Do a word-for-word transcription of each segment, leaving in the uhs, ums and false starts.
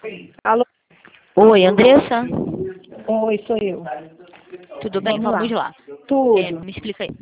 Alô? Oi, Andressa? Oi, sou eu. Tudo bem? Vamos Vamos lá. lá. Tudo. É, me explica aí.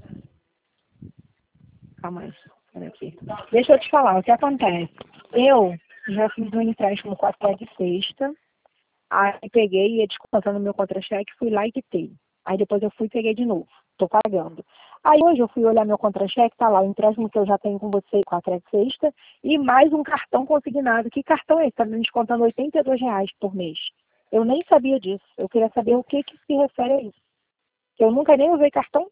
Calma aí. Olha aqui. Deixa eu te falar o que acontece. Eu já fiz um empréstimo com a Fé de sexta. Aí peguei e ia descontando meu contra-cheque, fui lá e quitei. Aí depois eu fui e peguei de novo. Tô pagando. Aí hoje eu fui olhar meu contra-cheque, tá lá o empréstimo que eu já tenho com você com a Crédito Sexta e mais um cartão consignado. Que cartão é esse? Tá me descontando oitenta e dois reais por mês. Eu nem sabia disso. Eu queria saber o que que se refere a isso. Eu nunca nem usei cartão.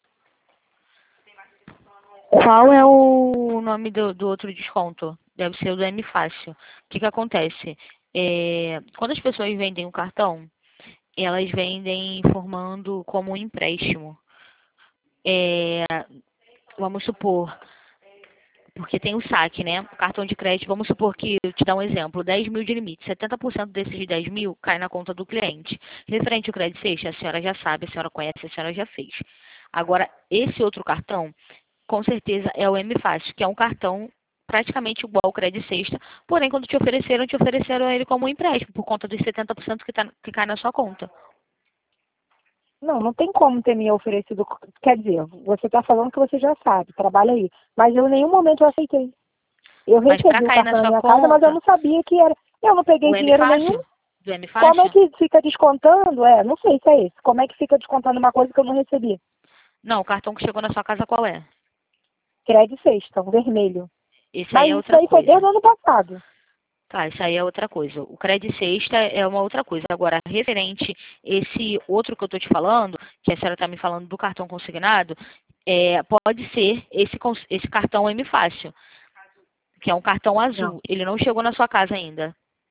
Qual é o nome do, do outro desconto? Deve ser o do M Fácil. O que que acontece? É, quando as pessoas vendem um cartão, elas vendem informando como um empréstimo. É, vamos supor, porque tem o saque, né? O cartão de crédito, vamos supor que, eu te dar um exemplo, dez mil de limite. setenta por cento desses dez mil cai na conta do cliente. Referente ao crédito sexta, a senhora já sabe, a senhora conhece, a senhora já fez. Agora, esse outro cartão, com certeza é o M Fácil, que é um cartão praticamente igual ao crédito sexta, porém, quando te ofereceram, te ofereceram ele como um empréstimo, por conta dos setenta por cento que, tá, que cai na sua conta. Não, não tem como ter me oferecido. Quer dizer, você está falando que você já sabe, trabalha aí. Mas eu em nenhum momento eu aceitei. Eu Mas para recebi o cair na cartão na sua minha casa, mas eu conta, não sabia que era. Eu não peguei o M dinheiro nenhum. Fácil, do M Como é Fácil, que fica descontando? É, não sei se é esse. Como é que fica descontando uma coisa que eu não recebi? não, o cartão que chegou na sua casa qual é? Crédito sexta, um vermelho. Esse aí Mas é isso outra aí foi desde coisa. o ano passado. Tá, isso aí é outra coisa. O crédito sexta é uma outra coisa. Agora, referente esse outro que eu estou te falando, que a senhora está me falando do cartão consignado, é, pode ser esse, cons- esse cartão M Fácil, que é um cartão Não. azul. Ele não chegou na sua casa ainda.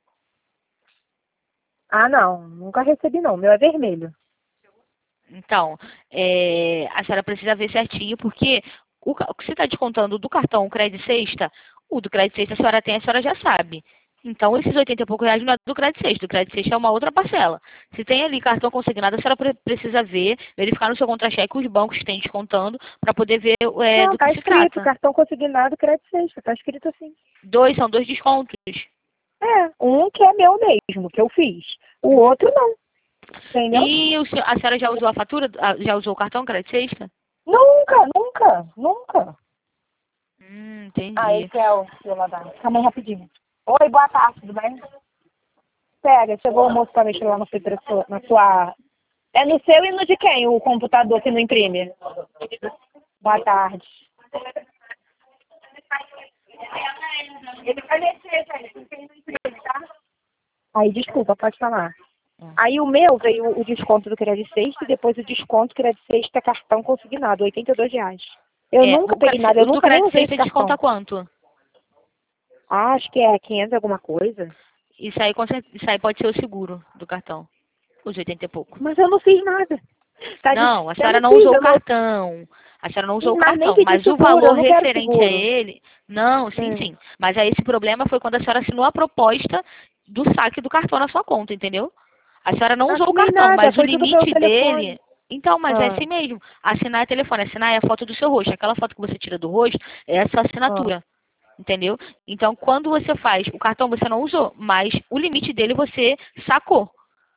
Ah, não. Nunca recebi, não. O meu é vermelho. Então, é, a senhora precisa ver certinho, porque o, ca- o que você está descontando do cartão crédito sexta, o do crédito sexta a senhora tem, a senhora já sabe. Então, esses oitenta e poucos reais não é do crédito sexta. Do crédito sexta é uma outra parcela. Se tem ali cartão consignado, a senhora pre- precisa ver, verificar no seu contra-cheque os bancos que têm descontando, para poder ver é, Não, do que tá se escrito, trata. cartão consignado, crédito sexta. Tá escrito assim. Dois, são dois descontos. É, um que é meu mesmo, que eu fiz. O outro não. Entendeu? E o senhor- a senhora já usou a fatura, a- já usou o cartão crédito sexta? Nunca, nunca, nunca. Hum, Ah, entendi. esse é o celular da... Calma aí rapidinho. Oi, boa tarde, tudo bem? Pega, chegou o moço para mexer lá no seu, na sua... É no seu e no de quem, o computador que não imprime? Boa tarde. Ele vai mexer, gente, porque ele não imprime, tá? Aí, desculpa, pode falar. Aí o meu veio o desconto do crédito sexta e depois o desconto do crédito sexta cartão consignado, oitenta e dois reais. Eu É, nunca o, peguei cre- nada, eu o do nunca nem crédito usei esse sexta desconta cartão. quanto? Ah, acho que é quinhentos alguma coisa. Isso aí, com cer- isso aí pode ser o seguro do cartão. Os oitenta e pouco. Mas eu não fiz nada. Tá de... Não, a Eu senhora não não fiz, usou o eu não... cartão. A senhora não usou o Mas nem cartão. pedi Mas o seguro, eu valor não quero referente a seguro. ele. Não, sim, Hum. sim. Mas aí esse problema foi quando a senhora assinou a proposta do saque do cartão na sua conta, entendeu? A senhora não usou o Assinei cartão, nada, mas o foi tudo pelo limite telefone. dele. Então, mas é Ah, assim mesmo. Assinar é telefone, assinar é a foto do seu rosto. Aquela foto que você tira do rosto é a sua ah. assinatura. Entendeu? Então, quando você faz o cartão, você não usou, mas o limite dele você sacou.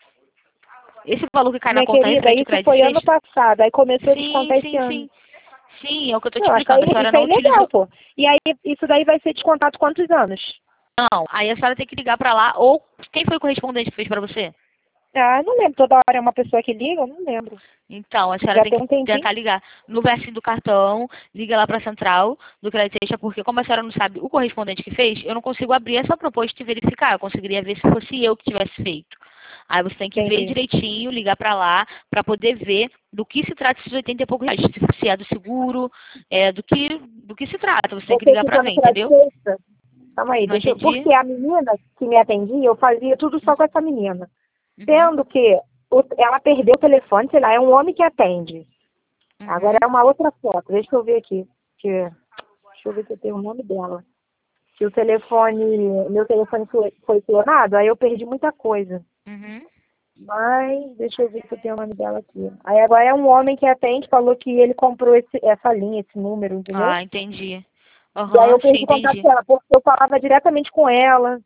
Esse valor que cai na Minha conta querida, referente ao isso crédito foi ano sexta. passado, aí começou a Sim, descontar esse sim, ano. sim. Sim, é o que eu tô te Eu acho que aí explicando. A senhora isso não aí é legal, utilizou. pô. E aí, isso daí vai ser descontado quantos anos? Não, aí a senhora tem que ligar pra lá. Ou quem foi o correspondente que fez pra você? Ah, não lembro, toda hora é uma pessoa que liga, eu não lembro. Então, a senhora Já tem tem que um tempinho. tentar ligar no versinho do cartão, liga lá pra central do crédito sexta, porque como a senhora não sabe o correspondente que fez, eu não consigo abrir essa proposta e verificar. Eu conseguiria ver se fosse eu que tivesse feito. Aí você tem que ver Entendi. direitinho, ligar pra lá, pra poder ver do que se trata esses oitenta e poucos reais. Se se é do seguro, é, do que, do que se trata. Você tem que Você ligar pra fica ver, no crédito entendeu? sexta? Calma aí, Não deixa eu... entendi? Porque a menina que me atendia, eu fazia tudo só com essa menina. Uhum, Sendo que o- ela perdeu o telefone, sei lá, é um homem que atende. Agora uhum. é uma outra foto, deixa eu ver aqui. Que, deixa eu ver se eu tenho o nome dela. Que o telefone, meu telefone foi, foi clonado, aí eu perdi muita coisa. Uhum. Mas, deixa eu ver se eu tenho o nome dela aqui. Aí agora é um homem que atende, falou que ele comprou esse, essa linha, esse número, entendeu? Ah, entendi. E aí Aham, eu sim, perdi contato entendi. com ela, porque eu falava diretamente com ela.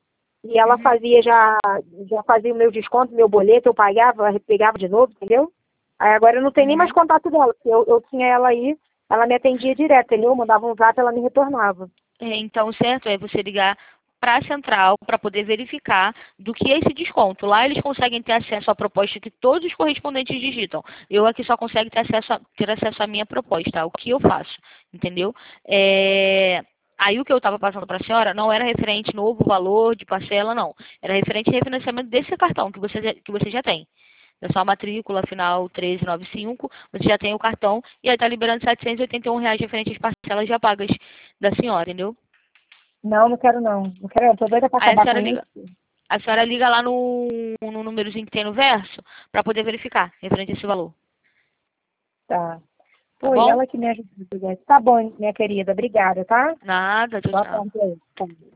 E ela Uhum. fazia já, já fazia o meu desconto, meu boleto, eu pagava, pegava de novo, entendeu? Aí agora eu não tenho nem mais Uhum. contato dela, porque eu, eu tinha ela aí, ela me atendia direto, entendeu? Eu mandava um zap, ela me retornava. É, então, o certo é você ligar para a central para poder verificar do que é esse desconto. Lá eles conseguem ter acesso à proposta que todos os correspondentes digitam. Eu aqui só consigo ter acesso a, ter acesso à minha proposta, o que eu faço, entendeu? É, Aí o que eu estava passando para a senhora não era referente novo valor de parcela, não. Era referente ao refinanciamento desse cartão que você, já- que você já tem. É só a matrícula final treze noventa e cinco, você já tem o cartão e aí está liberando setecentos e oitenta e um reais referente às parcelas já pagas da senhora, entendeu? Não, não quero não. Não quero, eu tô doida pra Aí a acabar com senhora isso. liga, a senhora liga lá no, no númerozinho que tem no verso para poder verificar referente a esse valor. Tá. Tá Foi bom? ela que me ajudou. Tá bom, minha querida. Obrigada, tá? Nada, tchau, Boa tchau. tarde aí. Tá.